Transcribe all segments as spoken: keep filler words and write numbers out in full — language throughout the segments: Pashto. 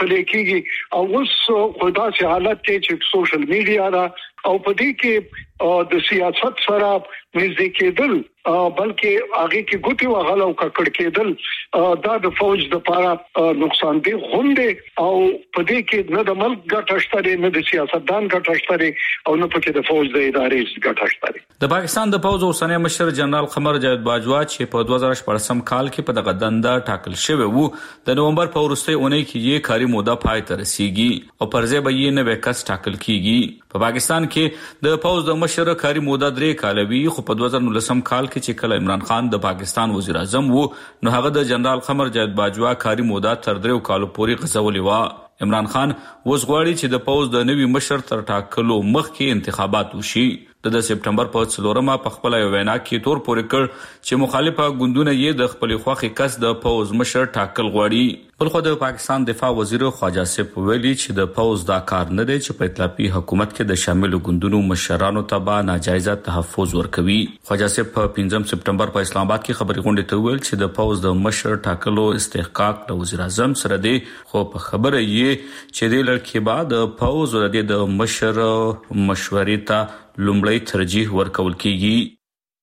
پلي کیږي او اوس خدا سي حالت چې سوشل میډیا را او په دې کې د سیاست سره نږدې کېدل بلکې هغه کې ګوتې وغلو ککړ کېدل دا د فوج د لپاره نقصان دی غونډه او په دې کې نه د ملک ګټه شته نه د سیاستدان ګټه شته او نه پکې د فوج د ادارې ګټه شته. د پاکستان د فوج اوسنی مشر جنرال قمر جاوید باجوا چې په دوه زره شپږم کال کې په دغه دنده ټاکل شوی وو د نومبر په وروستۍ اونۍ کې یې کاري موده پای ته رسیږي او پر ځای به یې نوې کس ټاکل کیږي. په پاکستان کې د فوج د مشر کاري موده درې کال وی خو په دوه زره نولسم کال کې چې کله عمران خان د پاکستان وزیر اعظم وو نو هغه د جنرال قمر جاوید باجوا کاري موده تر دریو کالو پورې غځولې و. عمران خان اوس غواړي چې د فوج د نوي مشر تر ټاکلو مخکې انتخابات وشي. د سپټمبر په څلورمه په خپل وینا کې تور پورې کړ چې مخالفه ګوندونه یې د خپل خوخي کس د فوج مشر ټاکل غواړي. بلخو د پاکستان دفاع وزیر خواجه آصف ویلي چې د فوج دا کار نه دی چې په ائتلافي حکومت کې د شامل ګوندونو مشرانو ته به ناجایزه تحفظ ورکوي. خواجه آصف په پنځم سپټمبر په اسلام آباد کې خبري غونډې ته ویل چې د فوج د مشر ټاکلو استحقاق د وزیر اعظم سره دی خو په خبره یې چې د لړکې بعد د فوج د مشر مشورې ته لومړی ترجیح ورکول کیږي.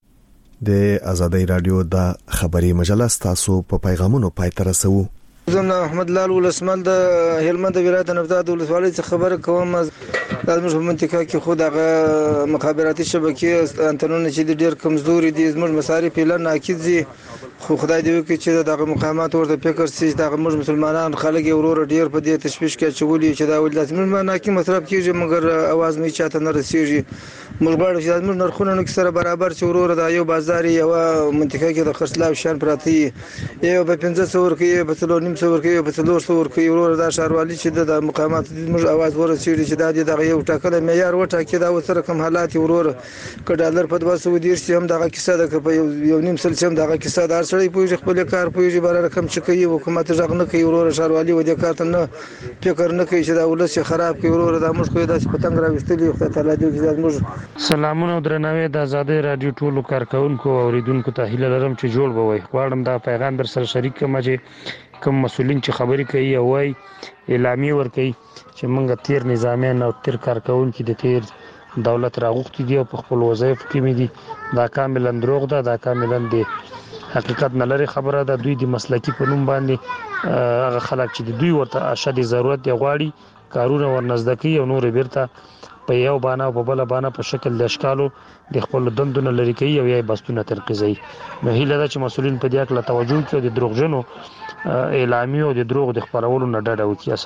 د آزادۍ رادیو د خبري مجله تاسو په پیغامونو پای ته رسو. زه احمد لال ولسمل د هلمند ولایت نفداد ولسوالۍ څخه خبر کوم. د زموږ منطقه کې خو دغه مخابراتي شبکې انټرنیټ چې ډېر کمزوري دي زموږ مصارف اعلان ناکید دي خو خدای دې وکړي چې دغه مقامات ورته فکر سي دغه موږ مسلمانان خلک ورور ډېر په دې تشویش کې چولي چې دا ول لازم نه کې مصرف کیږي مګر اواز مې چاته نه رسیږي. موږ غواړو چې موږ نرخونه نو سره برابر چې ورور د یو بازار یو منطقه کې د خرڅلاو شان پراتی یو په پنځه سو ورکې په څلور نیم سو ورکې په څلور سو ورکې ورور د شهروالي چې د مقامات موږ اواز ورسېږي چې دا دغه یو ټاکل معیار وټاکي دا وسره کوم حالات ورور ک ډالر په دوه سو ډیر سي هم دغه کیسه د په یو نیم سل سم دغه کیسه دار سړی پوي خپل کار پوي بار رقم چې کوي حکومت ځغ نه کوي ورور شهروالي و دې کار ته نه فکر نه کوي چې دا ولس خراب کوي ورور د موږ کوي د پتنګ راوستلی خو تعالی دې چې موږ سلامونه درناوي د آزادۍ رادیو ټولو کارکونکو او اوریدونکو ته هیله لرم چې جوړ بوي. غواړم دا پیغام در سره شریک کړم چې کوم مسولین چې خبرې کوي او وايي اعلامیه ور کوي چې موږ تیر نظامیان او تیر کارکونکو د تیر دولت راغوښتي دي او په خپل وظایف کې مې دي دا کاملا دروغ ده دا کاملا دی حقیقت نه لري خبره ده. دوی د مسلکی په نوم باندې هغه خلک چې د دوی ورته اشد ضرورت دی غواړي کارونه ورنزدکی او نور بیرته په یو باندې او په بل باندې په شکل د اشکالو د خپل دندونه لري کوي او یې بستونه ترقیزي. نو هیله ده چې مسولین په دې اړه توجه کوي او د دروغجنو اعلامیو او د دروغ د خبرولو نه ډډه وکړي.